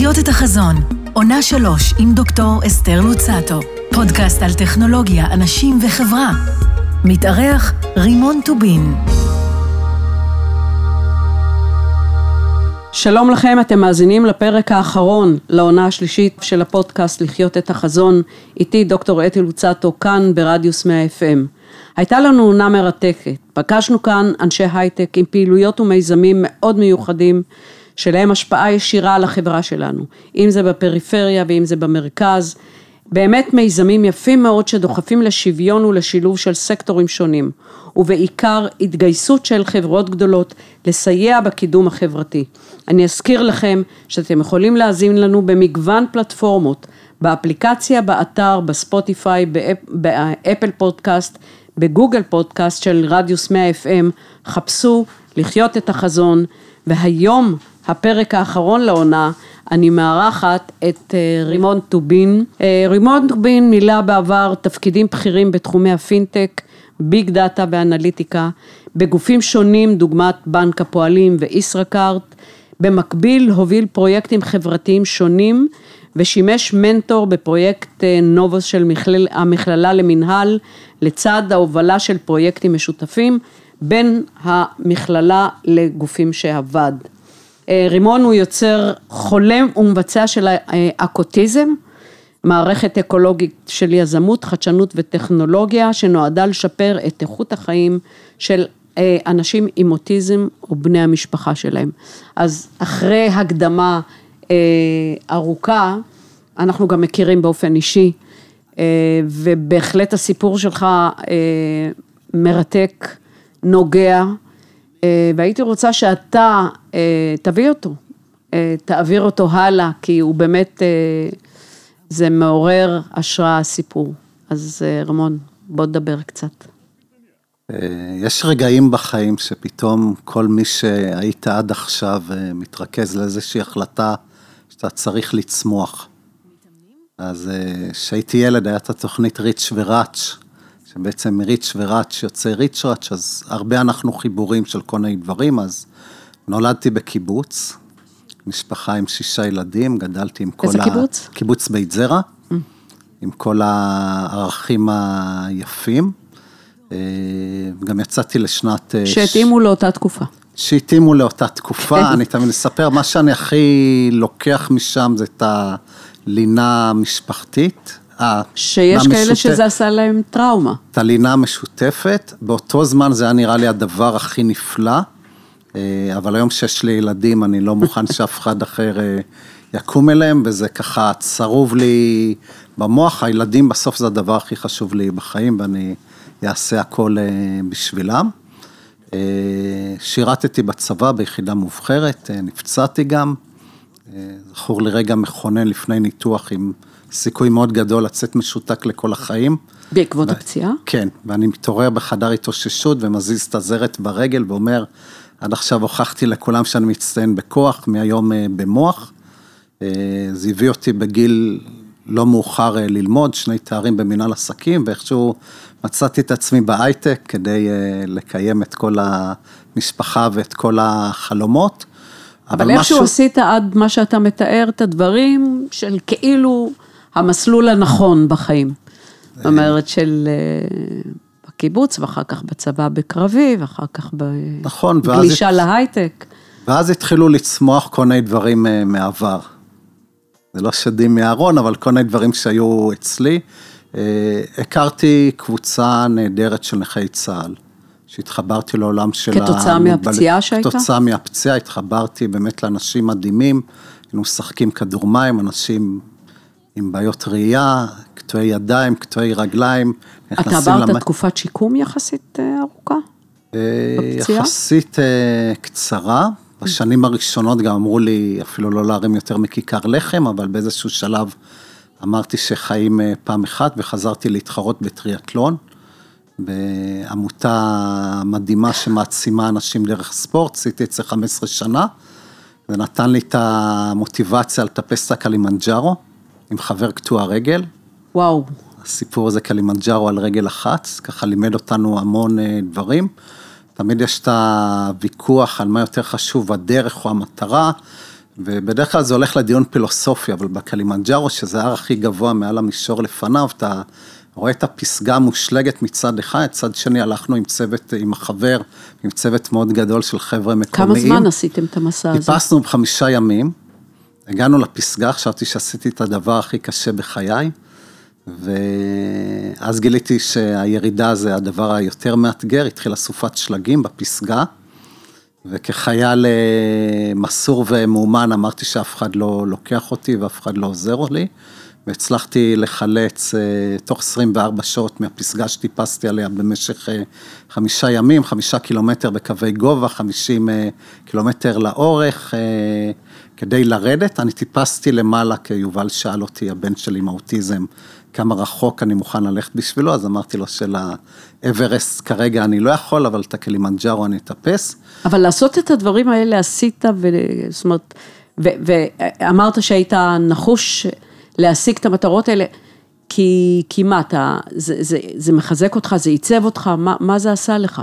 לחיות את החזון, עונה 3 עם דוקטור אסתר לוצאטו, פודקאסט על טכנולוגיה, אנשים וחברה. מתארח רימון טובין. שלום לכם, אתם מאזינים לפרק האחרון לעונה השלישית של הפודקאסט לחיות את החזון, איתי דוקטור אתי לוצאטו כאן ברדיוס 100 FM. הייתה לנו עונה מרתקת, פגשנו כאן אנשי הייטק עם פעילויות ומיזמים מאוד מיוחדים, שלהם השפעה ישירה על החברה שלנו, אם זה בפריפריה ואם זה במרכז, באמת מיזמים יפים מאוד שדוחפים לשוויון ולשילוב של סקטורים שונים, ובעיקר התגייסות של חברות גדולות לסייע בקידום החברתי. אני אזכיר לכם שאתם יכולים להאזין לנו במגוון פלטפורמות, באפליקציה, באתר, בספוטיפיי, באפל פודקאסט, בגוגל פודקאסט של רדיוס 100 FM, חפשו לחיות את החזון, והיום הפרק האחרון לעונה, אני מארחת את רימון טובין. רימון טובין מילא בעבר תפקידים בכירים בתחומי הפינטק, ביג דאטה ואנליטיקה, בגופים שונים דוגמת בנק הפועלים וישראכרט, במקביל הוביל פרויקטים חברתיים שונים, ושימש מנטור בפרויקט נובוס של המכללה למנהל, לצד ההובלה של פרויקטים משותפים, בין המכללה לגופים שעבד. רימון הוא יוצר חולם ומבצע של אקוטיזם, מערכת אקולוגית של יזמות, חדשנות וטכנולוגיה, שנועדה לשפר את איכות החיים של אנשים עם אוטיזם ובני המשפחה שלהם. אז אחרי הקדמה ארוכה, אנחנו גם מכירים באופן אישי, ובהחלט הסיפור שלך מרתק, נוגע, והייתי רוצה שאתה תביא אותו, תעביר אותו הלאה, כי הוא באמת, זה מעורר השראה הסיפור. אז רימון, בוא נדבר קצת. יש רגעים בחיים שפתאום כל מי שהיית עד עכשיו מתרכז לאיזושהי החלטה שאתה צריך לצמוח. אז כשהייתי ילד הייתה התוכנית ריץ' וראץ', שבעצם מריץ' וראץ' יוצא ריץ' ראץ', אז הרבה אנחנו חיבורים של כל מיני דברים, אז נולדתי בקיבוץ, משפחה עם 6 ילדים, גדלתי עם כל איזה קיבוץ? קיבוץ בית זרע, עם כל הערכים היפים, גם יצאתי לשנת... שהתאימו לאותה תקופה. שהתאימו לאותה תקופה, אני תמיד אספר, מה שאני הכי לוקח משם זה את הלינה המשפחתית, שיש כאלה שזה עשה להם טראומה. את הלינה המשותפת, באותו זמן זה היה נראה לי הדבר הכי נפלא, אבל היום שיש לי ילדים, אני לא מוכן שאף אחד אחר יקום אליהם, וזה ככה צרוב לי במוח, הילדים בסוף זה הדבר הכי חשוב לי בחיים, ואני אעשה הכל בשבילם. שירתתי בצבא ביחידה מובחרת, נפצעתי גם, זכור לי רגע מכונן לפני ניתוח עם סיכוי מאוד גדול לצאת משותק לכל החיים. בעקבות הפציעה? כן, ואני מתעורר בחדר התאוששות ומזיז את הזרת ברגל ואומר, עד עכשיו הוכחתי לכולם שאני מצטיין בכוח, מהיום במוח. זה הביא אותי בגיל לא מאוחר ללמוד, 2 תארים במנהל עסקים, ואיכשהו מצאתי את עצמי בהייטק כדי לקיים את כל המשפחה ואת כל החלומות. אבל איכשהו עשית עד מה שאתה מתאר את הדברים של כאילו המסלול הנכון בחיים. זאת אומרת של בקיבוץ, ואחר כך בצבא בקרבי, ואחר כך בגלישה להייטק. ואז התחילו לצמוח כל מיני דברים מעבר. זה לא שדים מהארון, אבל כל מיני דברים שהיו אצלי. הכרתי קבוצה נהדרת של נכי צה"ל. שהתחברתי לעולם של... כתוצאה מהפציעה שהייתה? כתוצאה מהפציעה, התחברתי באמת לאנשים מדהימים, היינו משחקים כדור מים, אנשים עם בעיות ראייה, קטועי ידיים, קטועי רגליים. אתה עברת תקופת שיקום יחסית ארוכה? בפציעה? יחסית קצרה, בשנים הראשונות גם אמרו לי, אפילו לא להרים יותר מכיכר לחם, אבל באיזשהו שלב אמרתי שחיים פעם אחת, וחזרתי להתחרות בטריאטלון, בעמותה מדהימה שמעצימה אנשים דרך ספורט, עשיתי את זה 15 שנה, זה נתן לי את המוטיבציה לטפס את הקלימנג'ארו, עם חבר קטוע רגל. וואו. הסיפור הזה קלימנג'ארו על רגל אחת, ככה לימד אותנו המון דברים, תמיד יש את הוויכוח על מה יותר חשוב, הדרך או המטרה, ובדרך כלל זה הולך לדיון פילוסופי, אבל בקלימנג'ארו, שזה ההר הכי גבוה מעל המישור לפניו, אתה רואה את הפסגה המושלגת מצד אחד, צד שני הלכנו עם צוות, עם החבר, עם צוות מאוד גדול של חבר'ה מקומיים. כמה זמן עשיתם את המסע הזה? טיפסנו 5 ימים, הגענו לפסגה, חשבתי שעשיתי את הדבר הכי קשה בחיי, ואז גיליתי שהירידה זה הדבר היותר מאתגר, התחילה סופת שלגים בפסגה, וכחייל מסור ומאומן אמרתי שאף אחד לא לוקח אותי ואף אחד לא עוזר לי, והצלחתי לחלץ תוך 24 שעות מהפסגה שטיפסתי עליה במשך 5 ימים, 5 קילומטר בקווי גובה, 50 קילומטר לאורך, כדי לרדת. אני טיפסתי למעלה, כי יובל שאל אותי, הבן שלי עם האוטיזם, כמה רחוק אני מוכן ללכת בשבילו, אז אמרתי לו שלאברסט כרגע אני לא יכול, אבל את הקלימנג'ארו אני אטפס. אבל לעשות את הדברים האלה עשית, זאת אומרת, ואמרת שהיית נחוש להשיג את המטרות האלה, כי מה, זה מחזק אותך, זה ייצב אותך, מה זה עשה לך?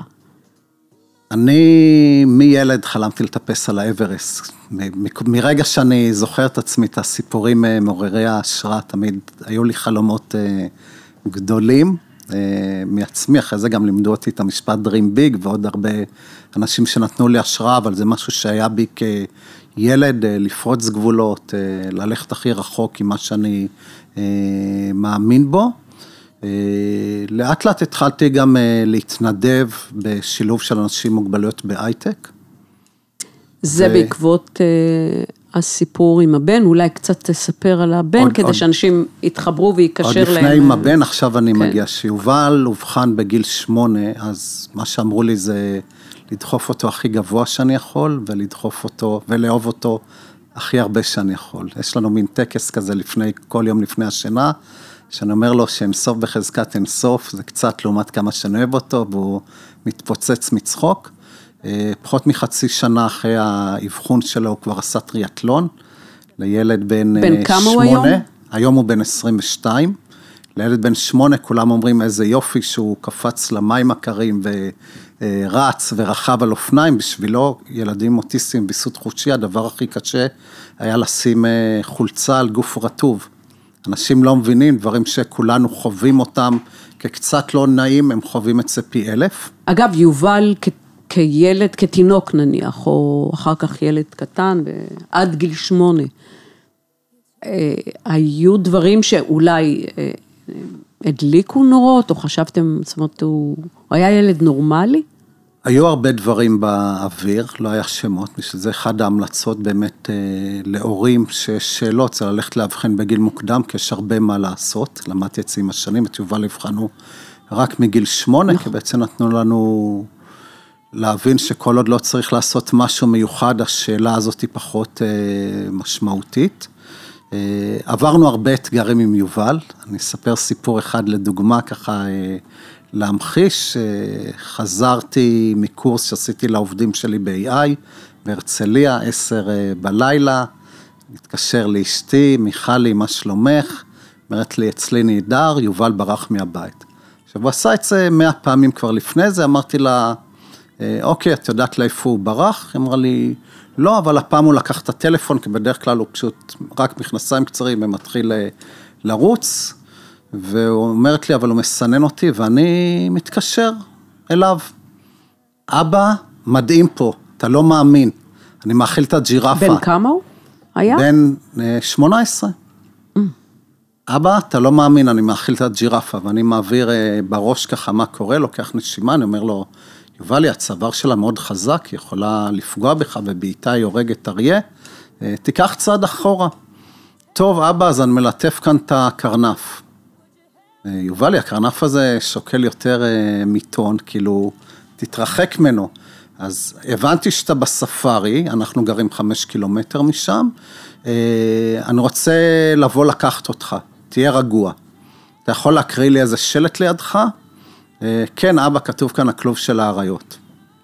אני מילד חלמתי לטפס על האברסט, מרגע שאני זוכר את עצמי, את הסיפורים מעוררי ההשראה, תמיד היו לי חלומות גדולים מעצמי, אחרי זה גם לימדו אותי את המשפט Dream Big, ועוד הרבה אנשים שנתנו לי השראה, אבל זה משהו שהיה בי כילד, לפרוץ גבולות, ללכת הכי רחוק עם מה שאני מאמין בו. לאט לאט התחלתי גם להתנדב בשילוב של אנשים עם מוגבלויות בהייטק. זה בעקבות הסיפור עם הבן, אולי קצת תספר על הבן, כדי שאנשים יתחברו ויקשר להם. עוד לפני עם הבן, עכשיו אני מגיע, שיובל הובחן בגיל 8, אז מה שאמרו לי זה לדחוף אותו הכי גבוה שאני יכול, ולדחוף אותו ולאהוב אותו הכי הרבה שאני יכול. יש לנו מין טקס כזה כל יום לפני השינה, שאני אומר לו שאינסוף בחזקת אינסוף, זה קצת לעומת כמה שאני אוהב אותו, והוא מתפוצץ מצחוק. פחות מחצי שנה אחרי האבחון שלו, הוא כבר עשה טריאטלון, לילד בן 8. בן כמה הוא היום? היום הוא בן 22. לילד בן 8, כולם אומרים איזה יופי, שהוא קפץ למים הקרים, ורץ ורכב על אופניים, בשבילו ילדים אוטיסטים ביסות חושי, הדבר הכי קשה היה לשים חולצה על גוף רטוב. אנשים לא מבינים, דברים שכולנו חווים אותם כקצת לא נעים, הם חווים את זה פי 1000. אגב, יובל כילד, כתינוק נניח, או אחר כך ילד קטן, עד גיל 8, היו דברים שאולי הדליקו נורות, או חשבתם, זאת אומרת, הוא היה ילד נורמלי? היו הרבה דברים באוויר, לא היה שמות, שזה אחד ההמלצות באמת להורים שיש שאלות, זה ללכת להבחן בגיל מוקדם, כי יש הרבה מה לעשות, למדתי את זה עם השנים, את יובל הבחנו רק מגיל 8, כי בעצם נתנו לנו להבין שכל עוד לא צריך לעשות משהו מיוחד, השאלה הזאת היא פחות משמעותית. עברנו הרבה אתגרים עם יובל, אני אספר סיפור אחד לדוגמה ככה, להמחיש, חזרתי מקורס שעשיתי לעובדים שלי ב-AI, בהרצליה, 10 בלילה, מתקשר לאשתי, מיכלי, מה שלומך? אומרת לי, אצלי נהדר, יובל ברח מהבית. עכשיו, הוא עשה את זה 100 פעמים כבר לפני זה, אמרתי לה, אוקיי, את יודעת לאיפה הוא ברח? היא אמרה לי, לא, אבל הפעם הוא לקח את הטלפון, כי בדרך כלל הוא פשוט רק מכנסיים קצרים, ומתחיל לרוץ, והוא אומרת לי, אבל הוא מסנן אותי, ואני מתקשר אליו. אבא, מדהים פה, אתה לא מאמין. אני מאכיל את הג'ירפה. בן כמה הוא היה? בן 18. אבא, אתה לא מאמין, אני מאכיל את הג'ירפה, ואני מעביר בראש ככה מה קורה, לוקח נשימה, אני אומר לו, יובלי, הצוואר שלה מאוד חזק, היא יכולה לפגוע בך, ובעיתה היא הורגת אריה, תיקח צעד אחורה. טוב, אבא, אז אני מלטף כאן את הקרנף. יובלי, הקרנף הזה שוקל יותר מיטון, כאילו, תתרחק ממנו. אז הבנתי שאתה בספארי, אנחנו גרים 5 קילומטר משם, אני רוצה לבוא לקחת אותך, תהיה רגוע. אתה יכול להקריא לי איזה שלט לידך? כן, אבא, כתוב כאן הכלוב של האריות.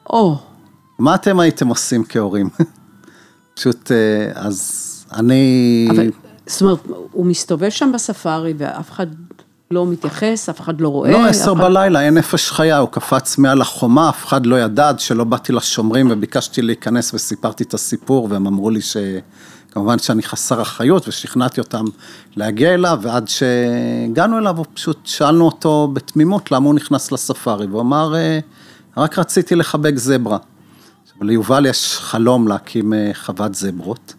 מה אתם הייתם עושים כהורים? פשוט, אז אני... אבל, זאת אומרת, הוא מסתובב שם בספארי, ואף אחד לא מתייחס, אף אחד לא רואה. לא 10 בלילה, אין נפש חיה, הוא קפץ מעל החומה, אף אחד לא ידע, שלא באתי לשומרים וביקשתי להיכנס וסיפרתי את הסיפור, והם אמרו לי כמובן שאני חסר אחריות, ושכנעתי אותם להגיע אליו, ועד שהגענו אליו, פשוט שאלנו אותו בתמימות, למה הוא נכנס לספארי, והוא אמר, רק רציתי לחבק זברה. ליובל יש חלום להקים חוות זברות,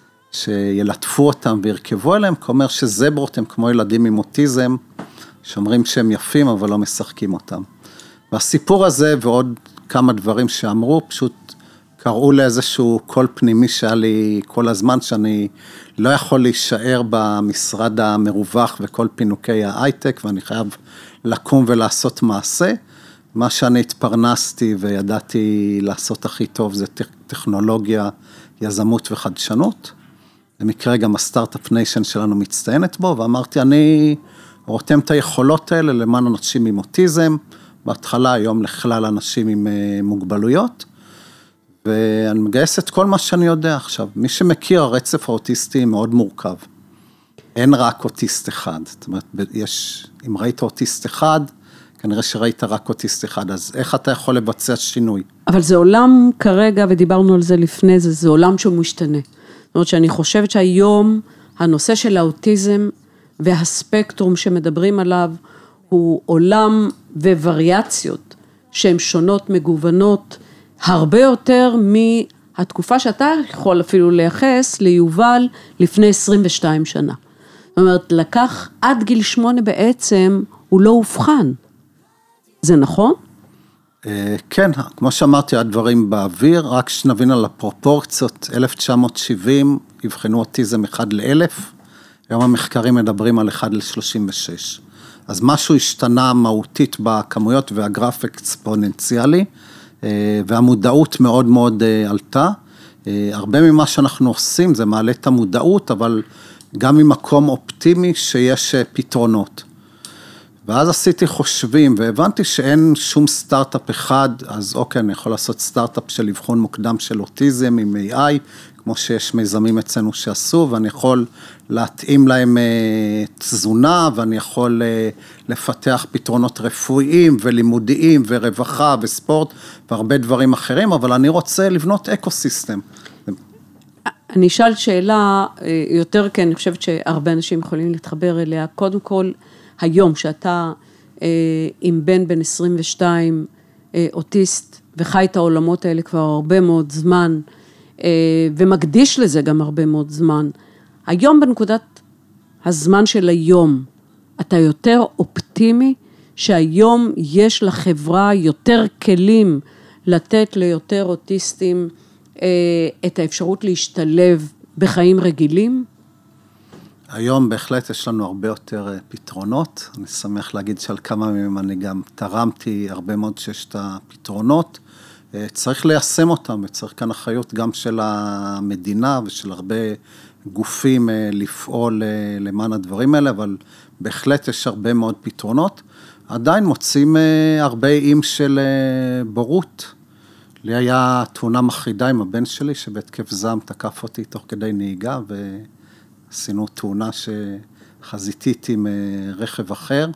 שילטפו אותם וירכבו אליהם, כלומר שזברות הם כמו ילדים עם אוטיזם, שאומרים שהם יפים, אבל לא משחקים אותם. והסיפור הזה ועוד כמה דברים שאמרו, פשוט קראו לאיזשהו קול פנימי שהיה לי כל הזמן, שאני לא יכול להישאר במשרד המרווח וכל פינוקי ההייטק, ואני חייב לקום ולעשות מעשה. מה שאני התפרנסתי וידעתי לעשות הכי טוב, זה טכנולוגיה, יזמות וחדשנות. במקרה גם הסטארט-אפ ניישן שלנו מצטיינת בו, ואמרתי, אני רותם את היכולות האלה למען אנשים עם אוטיזם, בהתחלה היום לכלל אנשים עם מוגבלויות, ואני מגייס את כל מה שאני יודע עכשיו. מי שמכיר, הרצף האוטיסטי מאוד מורכב. אין רק אוטיסט אחד. זאת אומרת, אם ראית אוטיסט אחד, כנראה שראית רק אוטיסט אחד, אז איך אתה יכול לבצע שינוי? אבל זה עולם כרגע, ודיברנו על זה לפני זה, זה עולם שהוא משתנה. זאת אומרת שאני חושבת שהיום הנושא של האוטיזם והספקטרום שמדברים עליו, הוא עולם ווריאציות שהן שונות, מגוונות, הרבה יותר מהתקופה שאתה יכול אפילו לייחס ליובל לפני 22 שנה. זאת אומרת, לקח עד גיל 8 בעצם, הוא לא הובחן. זה נכון? כן, כמו שאמרתי, הדברים באוויר, רק שנבין על הפרופורציות, 1970 יבחנו אוטיזם 1 ל-1000, היום המחקרים מדברים על 1 ל-36. אז משהו השתנה מהותית בכמויות והגרף אקספוננציאלי, והמודעות מאוד מאוד עלתה. הרבה ממה שאנחנו עושים זה מעלה את המודעות, אבל גם ממקום אופטימי שיש פתרונות. ואז עשיתי חושבים, והבנתי שאין שום סטארט-אפ אחד, אז אוקיי, אני יכול לעשות סטארט-אפ של אבחון מוקדם של אוטיזם עם AI, כמו שיש מיזמים אצלנו שעשו, ואני יכול להתאים להם תזונה, ואני יכול לפתח פתרונות רפואיים ולימודיים ורווחה וספורט, והרבה דברים אחרים, אבל אני רוצה לבנות אקוסיסטם. אני אשאל שאלה יותר, כי אני חושבת שהרבה אנשים יכולים להתחבר אליה. קודם כל, היום שאתה עם בן 22 אוטיסט, וחי את העולמות האלה כבר הרבה מאוד זמן, ומקדיש לזה גם הרבה מאוד זמן, היום בנקודת הזמן של היום, אתה יותר אופטימי, שהיום יש לחברה יותר כלים לתת ליותר אוטיסטים את האפשרות להשתלב בחיים רגילים? היום בהחלט יש לנו הרבה יותר פתרונות, אני שמח להגיד שעל כמה מהם אני גם תרמתי הרבה מאוד שיש את הפתרונות, צריך ליישם אותם, וצריך כאן אחריות גם של המדינה ושל הרבה גופים לפעול למען הדברים האלה, אבל בהחלט יש הרבה מאוד פתרונות, עדיין מוצאים הרבה איים של בורות, לי היה תאונה מחרידה עם הבן שלי, שבהתקף זעם תקף אותי תוך כדי נהיגה, עשינו תאונה שחזיתית עם רכב אחר,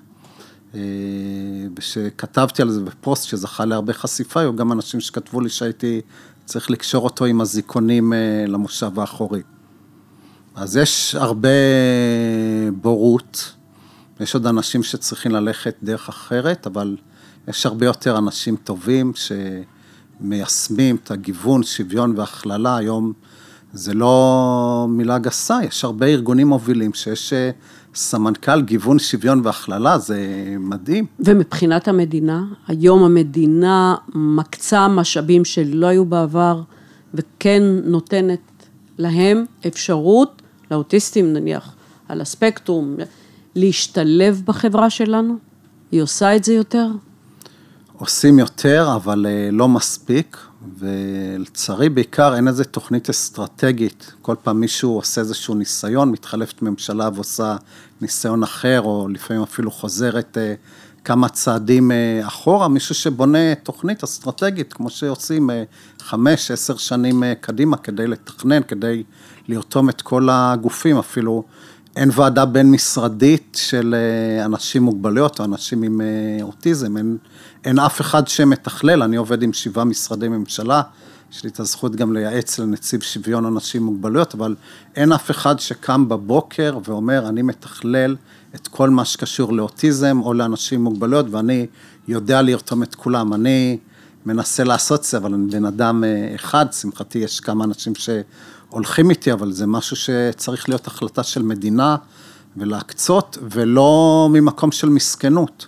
ושכתבתי על זה בפוסט שזכה להרבה חשיפה, היו גם אנשים שכתבו לי שהייתי צריך לקשור אותו עם הזיכונים למושב האחורי. אז יש הרבה בורות, יש עוד אנשים שצריכים ללכת דרך אחרת, אבל יש הרבה יותר אנשים טובים שמיישמים את הגיוון, שוויון והכללה, היום זה לא מילה גסה, יש הרבה ארגונים מובילים שיש סמנכ"ל גיוון, שוויון והכללה, זה מדהים. ומבחינת המדינה, היום המדינה מקצה משאבים שלא היו בעבר, וכן נותנת להם אפשרות, לאוטיסטים נניח, על הספקטרום, להשתלב בחברה שלנו? היא עושה את זה יותר? עושים יותר, אבל לא מספיק, ולצערי בעיקר אין איזו תוכנית אסטרטגית, כל פעם מישהו עושה איזשהו ניסיון, מתחלפת ממשלה ועושה ניסיון אחר, או לפעמים אפילו חוזרת כמה צעדים אחורה, מישהו שבונה תוכנית אסטרטגית, כמו שעושים 5-10 שנים קדימה, כדי לתכנן, כדי לרתום את כל הגופים, אפילו אין ועדה בין משרדית של אנשים מוגבלויות או אנשים עם אוטיזם, אין אף אחד שמתכלל, אני עובד עם 7 משרדי ממשלה, יש לי את הזכות גם לייעץ לנציב שוויון אנשים מוגבלויות, אבל אין אף אחד שקם בבוקר ואומר, אני מתכלל את כל מה שקשור לאוטיזם או לאנשים מוגבלויות, ואני יודע לרתום את כולם, אני מנסה לעשות זה, אבל אני בן אדם אחד, שמחתי יש כמה אנשים שהולכים איתי, אבל זה משהו שצריך להיות החלטה של מדינה, ולהקצות, ולא ממקום של מסכנות.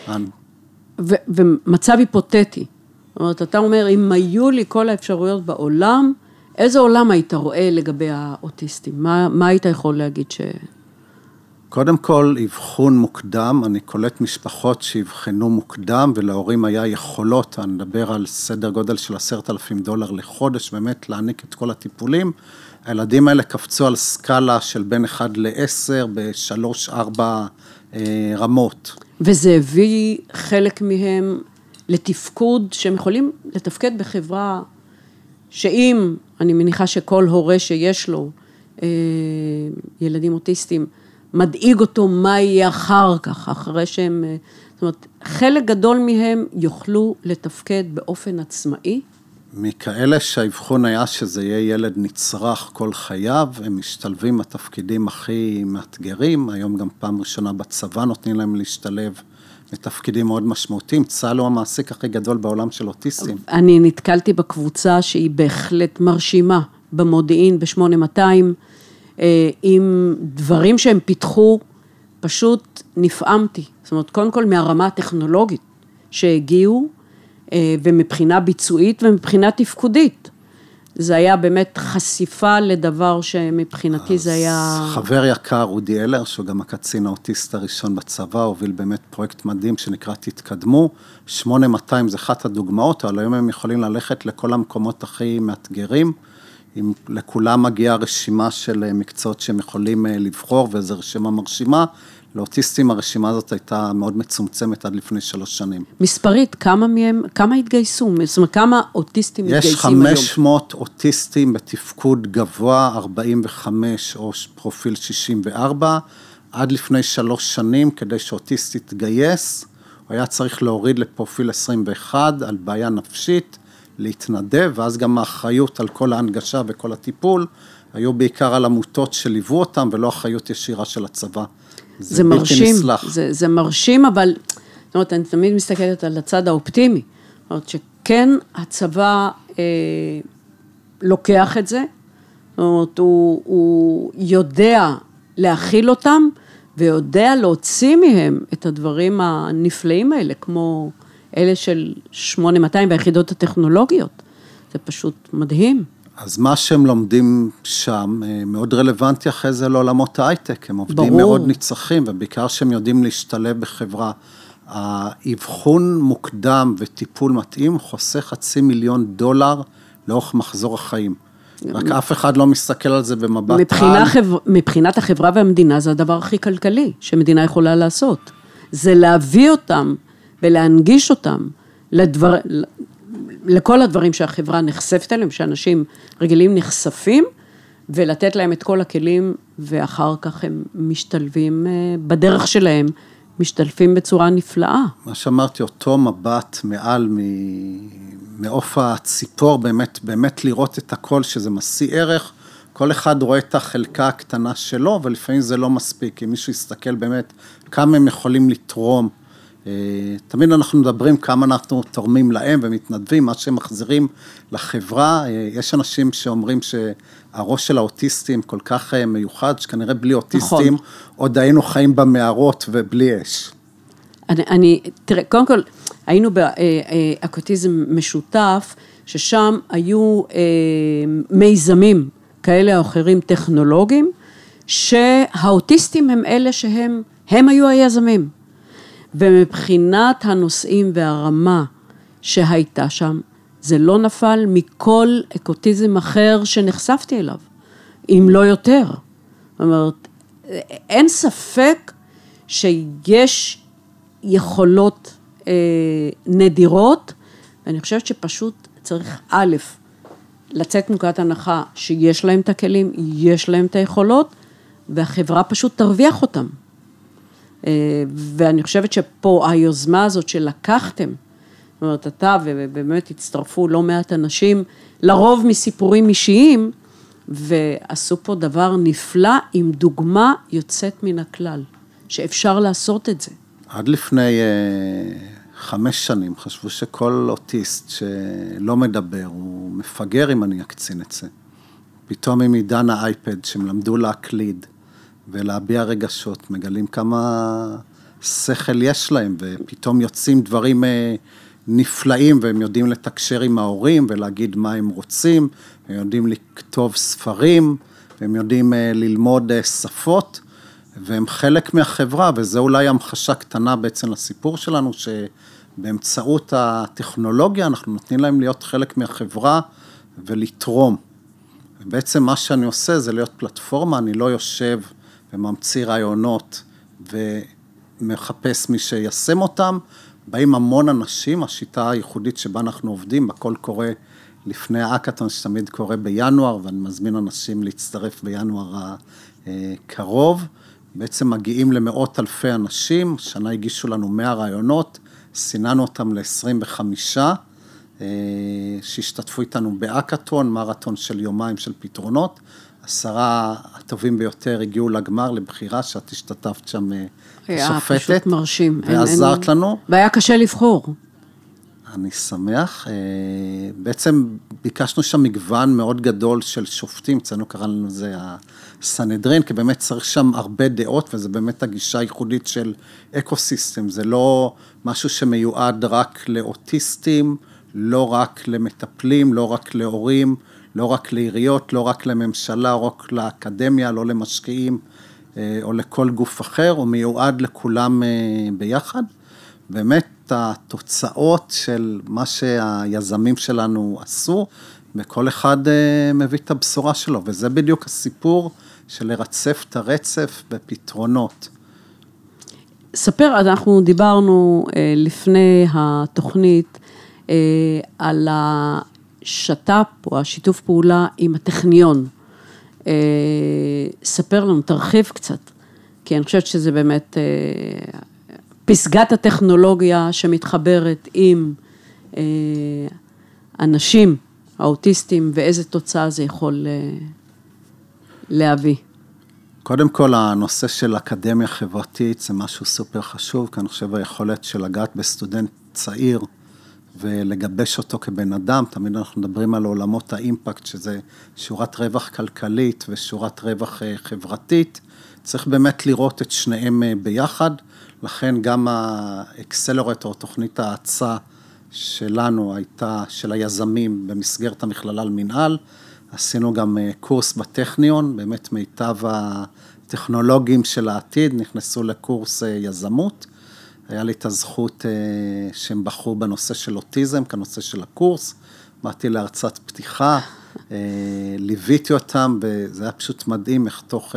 ומצב היפותטי, זאת אומרת, אתה אומר, אם היו לי כל האפשרויות בעולם, איזה עולם היית רואה לגבי האוטיסטים? מה היית יכול להגיד ש... קודם כל, אבחון מוקדם, אני קולט משפחות שיבחנו מוקדם, ולהורים היה יכולות, אני מדבר על סדר גודל של $10,000 לחודש, באמת להעניק את כל הטיפולים. הילדים האלה קפצו על סקאלה של בין 1 ל-10, ב3-4 רמות. וזה הביא חלק מהם לתפקוד, שהם יכולים לתפקד בחברה, שאם, אני מניחה שכל הורה שיש לו ילדים אוטיסטים, מדאיג אותו מה יהיה אחר כך, אחרי שהם, זאת אומרת, חלק גדול מהם יוכלו לתפקד באופן עצמאי. מכאלה שהאבחון היה שזה יהיה ילד נצרך כל חייו, הם משתלבים בתפקידים הכי מאתגרים, היום גם פעם ראשונה בצבא נותנים להם להשתלב בתפקידים מאוד משמעותיים, צה"ל הוא המעסיק הכי גדול בעולם של אוטיסטים. אני נתקלתי בקבוצה שהיא בהחלט מרשימה, במודיעין, ב-8200, עם דברים שהם פיתחו, פשוט נפעמתי. זאת אומרת, קודם כל מהרמה הטכנולוגית שהגיעו, ומבחינה ביצועית ומבחינה תפקודית. זה היה באמת חשיפה לדבר שמבחינתי זה היה... חבר יקר, אודי אלר, שהוא גם הקצין האוטיסט הראשון בצבא, הוביל באמת פרויקט מדהים שנקרא תתקדמו, 8200 זה אחת הדוגמאות, אבל היום הם יכולים ללכת לכל המקומות הכי מאתגרים, אם לכולם מגיעה רשימה של מקצועות שהם יכולים לבחור, וזו רשימה מרשימה, לאוטיסטים הרשימה הזאת הייתה מאוד מצומצמת עד לפני 3 שנים. מספרית, כמה התגייסו? זאת אומרת, כמה אוטיסטים מתגייסים היום? יש 500 אוטיסטים בתפקוד גבוה, 45 או פרופיל 64, עד לפני 3 שנים, כדי שאוטיסט יתגייס, הוא היה צריך להוריד לפרופיל 21 על בעיה נפשית, להתנדב, ואז גם האחריות על כל ההנגשה וכל הטיפול, היו בעיקר על עמותות שליוו אותם, ולא אחריות ישירה של הצבא. זה מרשים, זה מרשים, אבל, זאת אומרת, אני תמיד מסתכלת על הצד האופטימי, זאת אומרת, שכן הצבא לוקח את זה, זאת אומרת, הוא יודע להכיל אותם, ויודע להוציא מהם את הדברים הנפלאים האלה, כמו אלה של 8200 והיחידות הטכנולוגיות. זה פשוט מדהים. אז מה שהם לומדים שם, מאוד רלוונטי אחרי זה לעולמות ההייטק, הם עובדים ברור. מאוד ניצחים, ובעיקר שהם יודעים להשתלב בחברה. האבחון מוקדם וטיפול מתאים חוסך $500,000 לאורך מחזור החיים. רק אף אחד לא מסתכל על זה במבט על. מבחינת החברה והמדינה זה הדבר הכי כלכלי שמדינה יכולה לעשות. זה להביא אותם ולהנגיש אותם לכל הדברים שהחברה נחשפת אליהם, שאנשים רגילים נחשפים, ולתת להם את כל הכלים, ואחר כך הם משתלבים בדרך שלהם, משתלבים בצורה נפלאה. מה שאמרתי, אותו מבט מעל מעוף הציפור, באמת לראות את הכל, שזה משיא ערך, כל אחד רואה את החלקה הקטנה שלו, ולפעמים זה לא מספיק, אם מישהו יסתכל באמת כמה הם יכולים לתרום, תמיד אנחנו מדברים כמה אנחנו תורמים להם ומתנדבים, מה שהם מחזירים לחברה, יש אנשים שאומרים שהראש של האוטיסטים כל כך מיוחד, שכנראה בלי אוטיסטים, נכון. עוד היינו חיים במערות ובלי אש. תראה, קודם כל, היינו באקוטיזם משותף, ששם היו מיזמים כאלה או אחרים טכנולוגיים, שהאוטיסטים הם אלה שהם היו היזמים. ומבחינת הנושאים והרמה שהייתה שם, זה לא נפל מכל אקוטיזם אחר שנחשפתי אליו, אם לא יותר. זאת אומרת, אין ספק שיש יכולות נדירות, ואני חושבת שפשוט צריך א', לצאת מנקודת הנחה שיש להם את הכלים, יש להם את היכולות, והחברה פשוט תרוויח אותם. ואני חושבת שפה היוזמה הזאת שלקחתם, זאת אומרת, אתה ובאמת הצטרפו לא מעט אנשים, לרוב מסיפורים אישיים, ועשו פה דבר נפלא עם דוגמה יוצאת מן הכלל, שאפשר לעשות את זה. עד לפני 5 שנים חשבו שכל אוטיסט שלא מדבר, הוא מפגר אם אני אקצין את זה. פתאום עם עידן האייפד שהם למדו להקליד ולהביע רגשות, מגלים כמה שכל יש להם, ופתאום יוצאים דברים נפלאים, והם יודעים לתקשר עם ההורים ולהגיד מה הם רוצים, הם יודעים לכתוב ספרים, הם יודעים ללמוד שפות, והם חלק מהחברה, וזה אולי המחשה קטנה בעצם לסיפור שלנו, שבאמצעות הטכנולוגיה אנחנו נותנים להם להיות חלק מהחברה ולתרום. ובעצם מה שאני עושה זה להיות פלטפורמה, אני לא יושב וממציא רעיונות ומחפש מי שישם אותם, באים המון אנשים, השיטה הייחודית שבה אנחנו עובדים, הכל קורה לפני האקתון שתמיד קורה בינואר, ואני מזמין אנשים להצטרף בינואר הקרוב, בעצם מגיעים למאות אלפי אנשים, שנה הגישו לנו 100 רעיונות, סיננו אותם ל-25, שהשתתפו איתנו באקתון, מרתון של יומיים של פתרונות, 10 הטובים ביותר הגיעו לגמר לבחירה, שאת השתתפת שם שופטת. פשוט מרשים. ועזרת לנו. והיה קשה לבחור. אני שמח. בעצם ביקשנו שם מגוון מאוד גדול של שופטים, אצלנו קרא לנו זה הסנהדרין, כי באמת צריך שם הרבה דעות, וזה באמת הגישה הייחודית של אקוסיסטם, זה לא משהו שמיועד רק לאוטיסטים, לא רק למטפלים, לא רק להורים, לא רק לעיריות, לא רק לממשלה, לא רק לאקדמיה, לא למשקיעים, או לכל גוף אחר, הוא מיועד לכולם ביחד. באמת התוצאות של מה שהיזמים שלנו עשו, וכל אחד מביא את הבשורה שלו, וזה בדיוק הסיפור של לרצף את הרצף בפתרונות. ספר, אנחנו דיברנו לפני התוכנית על השת"פ או השיתוף פעולה עם הטכניון. ספר לנו, תרחיב קצת, כי אני חושבת שזה באמת פסגת הטכנולוגיה שמתחברת עם אנשים, האוטיסטים, ואיזה תוצאה זה יכול להביא. קודם כל, הנושא של אקדמיה חברתית זה משהו סופר חשוב, כי אני חושב היכולת של לגעת בסטודנט צעיר, ולגבש אותו כבן אדם, תמיד אנחנו מדברים על עולמות האימפקט, שזה שורת רווח כלכלית ושורת רווח חברתית, צריך באמת לראות את שניהם ביחד, לכן גם האקסלרטור, תוכנית ההאצה שלנו הייתה של היזמים במסגרת המכללה למנהל, עשינו גם קורס בטכניון, באמת מיטב הטכנולוגים של העתיד, נכנסו לקורס יזמות, היה לי את הזכות שהם בחרו בנושא של אוטיזם, כנושא של הקורס, באתי להרצאת פתיחה, ליוויתי אותם, וזה היה פשוט מדהים, איך תוך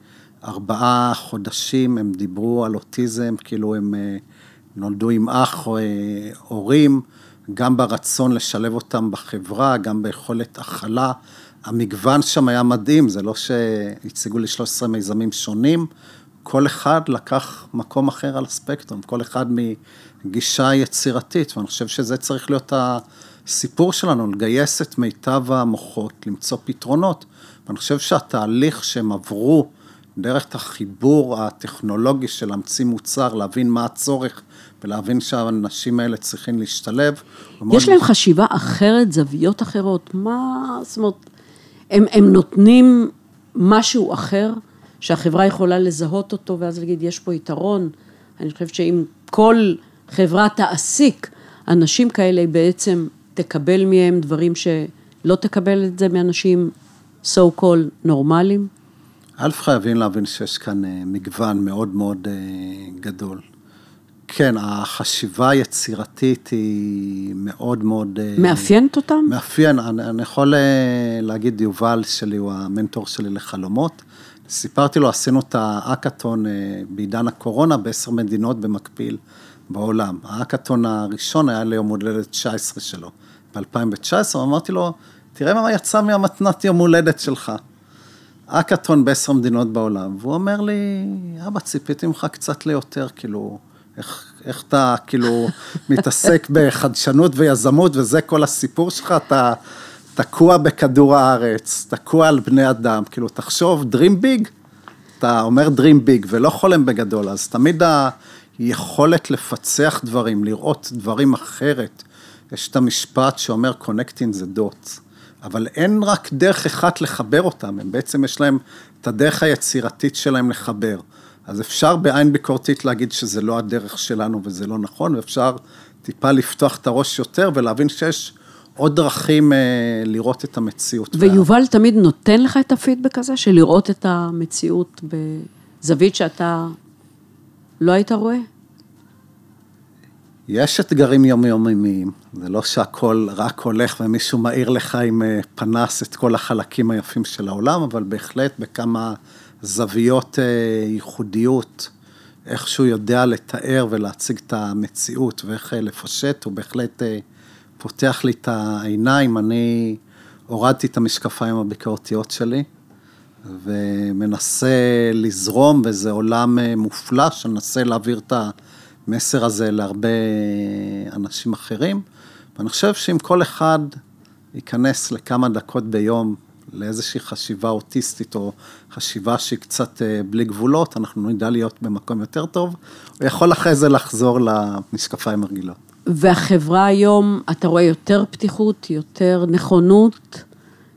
4 חודשים הם דיברו על אוטיזם, כאילו הם נולדו עם אח או הורים, גם ברצון לשלב אותם בחברה, גם ביכולת הכלה, המגוון שם היה מדהים, זה לא שהציגו לי 13 מיזמים שונים, כל אחד לקח מקום אחר על הספקטרום, כל אחד מגישה יצירתית, ואני חושב שזה צריך להיות הסיפור שלנו, לגייס את מיטב המוחות, למצוא פתרונות, ואני חושב שהתהליך שהם עברו, דרך החיבור הטכנולוגי של להמציא מוצר, להבין מה הצורך, ולהבין שהאנשים האלה צריכים להשתלב. יש להם חשיבה אחרת, זוויות אחרות, מה, זאת אומרת, הם נותנים משהו אחר, שהחברה יכולה לזהות אותו, ואז להגיד, יש פה יתרון. אני חושבת שאם כל חברה תעסיק, אנשים כאלה בעצם תקבל מהם דברים שלא תקבל את זה מאנשים so called נורמליים. חייבים להבין שיש כאן מגוון מאוד מאוד גדול. כן, החשיבה היצירתית היא מאוד מאוד... מאפיינת אותם? מאפיין, אני יכול להגיד, יובל שלי הוא המנטור שלי לחלומות, סיפרתי לו, עשינו את האקתון בעידן הקורונה, ב10 מדינות במקביל בעולם. האקתון הראשון היה ליום הולדת 19 שלו, ב-2019, אמרתי לו, תראה מה יצא מהמתנת יום הולדת שלך. אקאטון ב10 מדינות בעולם, והוא אומר לי, אבא, ציפיתי ממך קצת ליותר, כאילו, איך אתה כאילו מתעסק בחדשנות ויזמות, וזה כל הסיפור שלך, אתה תקוע בכדור הארץ, תקוע על בני אדם, כאילו, תחשוב, dream big, אתה אומר dream big, ולא חולם בגדול, אז תמיד היכולת לפצח דברים, לראות דברים אחרת, יש את המשפט שאומר connecting the dots, אבל אין רק דרך אחת לחבר אותם, הם בעצם יש להם את הדרך היצירתית שלהם לחבר, אז אפשר בעין ביקורתית להגיד שזה לא הדרך שלנו וזה לא נכון, ואפשר טיפה לפתוח את הראש יותר ולהבין שיש עוד דרכים לראות את המציאות. ויובל תמיד נותן לך את הפידבק הזה, של לראות את המציאות בזווית שאתה לא היית רואה? יש אתגרים יומיומיים, זה לא שהכל רק הולך ומישהו מאיר לך עם פנס את כל החלקים היפים של העולם, אבל בהחלט בכמה זוויות ייחודיות, איך שהוא יודע לתאר ולהציג את המציאות ואיך לפשט, הוא בהחלט פותח לי את העיניים, אני הורדתי את המשקפיים הביקורתיות שלי, ומנסה לזרום, וזה עולם מופלא, שננסה להעביר את המסר הזה להרבה אנשים אחרים, ואני חושב שאם כל אחד ייכנס לכמה דקות ביום, לאיזושהי חשיבה אוטיסטית, או חשיבה שהיא קצת בלי גבולות, אנחנו נדע להיות במקום יותר טוב, הוא יכול אחרי זה לחזור למשקפיים הרגילות. והחברה היום, אתה רואה יותר פתיחות, יותר נכונות,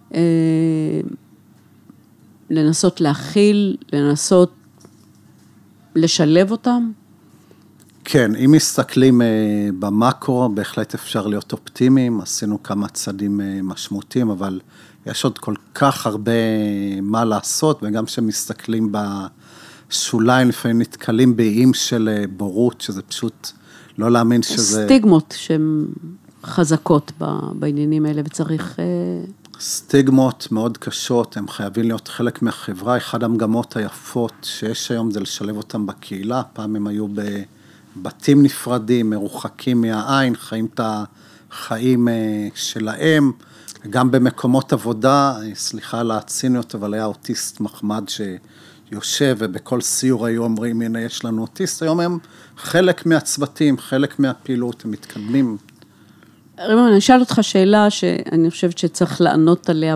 לנסות להכיל, לנסות לשלב אותם? כן, אם מסתכלים במקרו, בהחלט אפשר להיות אופטימיים, עשינו כמה צעדים משמעותיים, אבל יש עוד כל כך הרבה מה לעשות, וגם כשמסתכלים בשוליים, לפעמים נתקלים באיים של בורות, שזה פשוט לא להאמין שזה... סטיגמות שהן חזקות בעניינים האלה, וצריך... סטיגמות מאוד קשות, הם חייבים להיות חלק מהחברה, אחד המגמות היפות שיש היום זה לשלב אותם בקהילה, פעם הם היו בבתים נפרדים, מרוחקים מהעין, חיים את החיים שלהם, גם במקומות עבודה, סליחה על הציניות, אבל היה אוטיסט מחמד שיושב, ובכל סיור היו אומרים, הנה יש לנו אוטיסט, היום הם חלק מהצוותים, חלק מהפעילות, הם מתקדמים. רימון, אני אשאל אותך שאלה שאני חושבת שצריך לענות עליה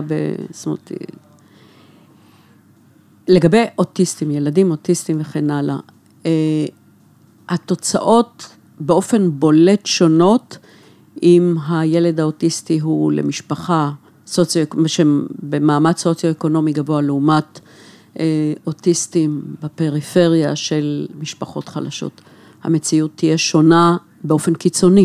לגבי אוטיסטים, ילדים אוטיסטים וכן הלאה, התוצאות באופן בולט שונות, אם הילד האוטיסטי הוא למשפחה במעמד סוציו-אקונומי גבוה, לעומת אוטיסטים בפריפריה של משפחות חלשות. המציאות תהיה שונה באופן קיצוני.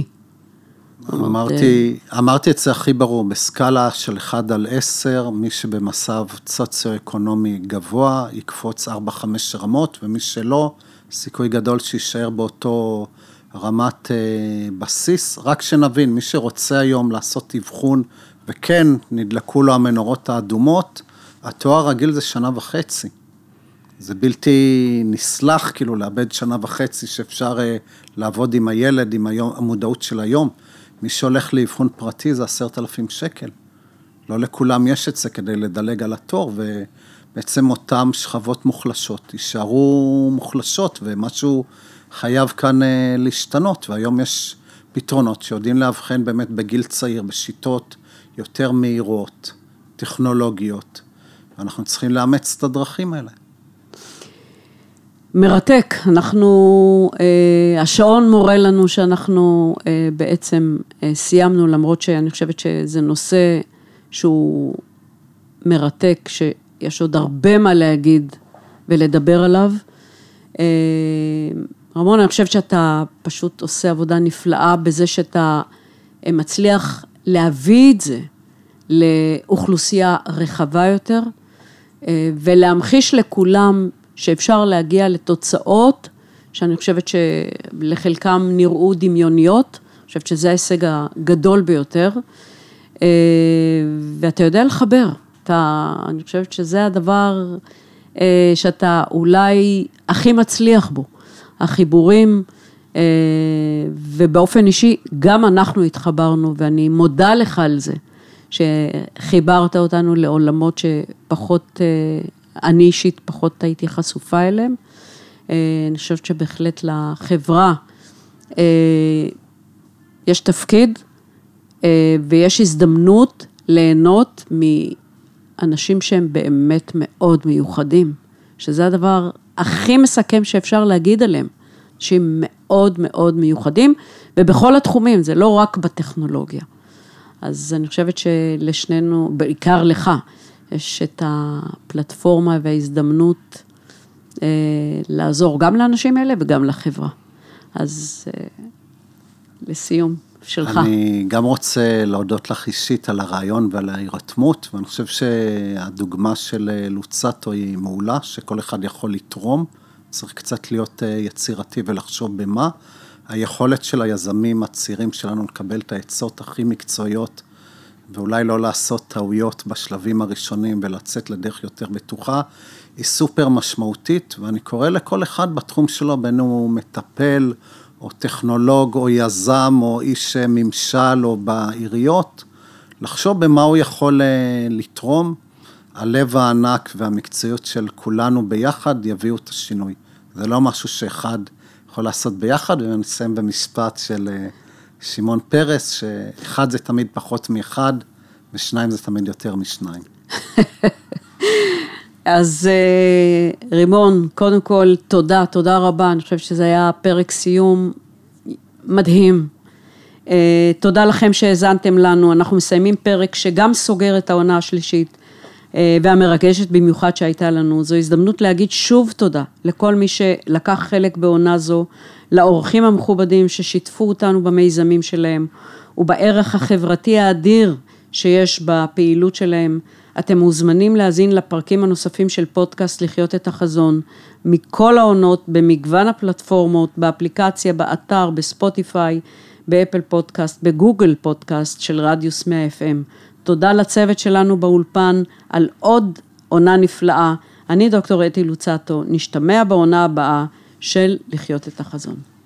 אמרתי את זה הכי ברור, בסקאלה של 1 על 10, מי שבמצב סוציו-אקונומי גבוה, יקפוץ 4-5 רמות, ומי שלא, סיכוי גדול שישאר באותו רמת בסיס, רק שנבין, מי שרוצה היום לעשות אבחון, וכן נדלקו לו המנורות האדומות, התואר רגיל זה 1.5 שנה. זה בלתי נסלח, כאילו לאבד 1.5 שנה שאפשר לעבוד עם הילד, עם המודעות של היום. מי שהולך לאבחון פרטי זה 10,000 שקל. לא לכולם יש את זה כדי לדלג על התור, ובעצם אותם שכבות מוחלשות יישארו מוחלשות, ומשהו חייב כאן להשתנות, והיום יש פתרונות שיודעים להבחן באמת בגיל צעיר, בשיטות יותר מהירות, טכנולוגיות, ואנחנו צריכים לאמץ את הדרכים האלה. מרתק, השעון מורה לנו שאנחנו בעצם סיימנו, למרות שאני חושבת שזה נושא שהוא מרתק, שיש עוד הרבה מה להגיד ולדבר עליו. רמון, אני חושבת שאתה פשוט עושה עבודה נפלאה בזה שאתה מצליח להביא את זה לאוכלוסייה רחבה יותר, ולהמחיש לכולם שאפשר להגיע לתוצאות, שאני חושבת שלחלקם נראו דמיוניות, אני חושבת שזה ההישג הגדול ביותר, ואתה יודע לחבר, אני חושבת שזה הדבר שאתה אולי הכי מצליח בו, החיבורים, ובאופן אישי גם אנחנו התחברנו, ואני מודה לך על זה, שחיברת אותנו לעולמות שפחות אני אישית פחות הייתי חשופה אליהם. אני חושבת שבהחלט לחברה יש תפקיד ויש הזדמנות ליהנות מאנשים שהם באמת מאוד מיוחדים, שזה הדבר הכי מסכם שאפשר להגיד עליהם, אנשים מאוד מאוד מיוחדים, ובכל התחומים, זה לא רק בטכנולוגיה. אז אני חושבת שלשנינו, בעיקר לך, יש את הפלטפורמה וההזדמנות לעזור גם לאנשים האלה וגם לחברה. אז לסיום שלך. אני גם רוצה להודות לך אישית על הרעיון ועל ההירתמות, ואני חושב שהדוגמה של לוצאטו היא מעולה, שכל אחד יכול לתרום, צריך קצת להיות יצירתי ולחשוב במה. היכולת של היזמים הצעירים שלנו לקבל את העצות הכי מקצועיות, ואולי לא לעשות טעויות בשלבים הראשונים ולצאת לדרך יותר בטוחה, היא סופר משמעותית, ואני קורא לכל אחד בתחום שלו, בין הוא מטפל, או טכנולוג, או יזם, או איש ממשל, או בעיריות, לחשוב במה הוא יכול לתרום, הלב הענק והמקצועיות של כולנו ביחד יביאו את השינוי. זה לא משהו שאחד יכול לעשות ביחד, ואני אסיים במשפט של שמעון פרס, שאחד זה תמיד פחות מאחד, ושניים זה תמיד יותר משניים. אז רימון, קודם כל תודה רבה, אני חושבת שזה היה פרק סיום מדהים. תודה לכם שהאזנתם לנו, אנחנו מסיימים פרק שגם סוגר את העונה השלישית, והמרגשת במיוחד שהייתה לנו. זו הזדמנות להגיד שוב תודה לכל מי שלקח חלק בעונה זו, לאורחים המכובדים ששיתפו אותנו במיזמים שלהם, ובערך החברתי האדיר שיש בפעילות שלהם. אתם מוזמנים להזין לפרקים הנוספים של פודקאסט לחיות את החזון, מכל העונות, במגוון הפלטפורמות, באפליקציה, באתר, בספוטיפיי, באפל פודקאסט, בגוגל פודקאסט של רדיוס 100 FM. תודה לצוות שלנו באולפן על עוד עונה נפלאה. אני דוקטור אתי לוצאטו, נשתמע בעונה הבאה של לחיות את החזון.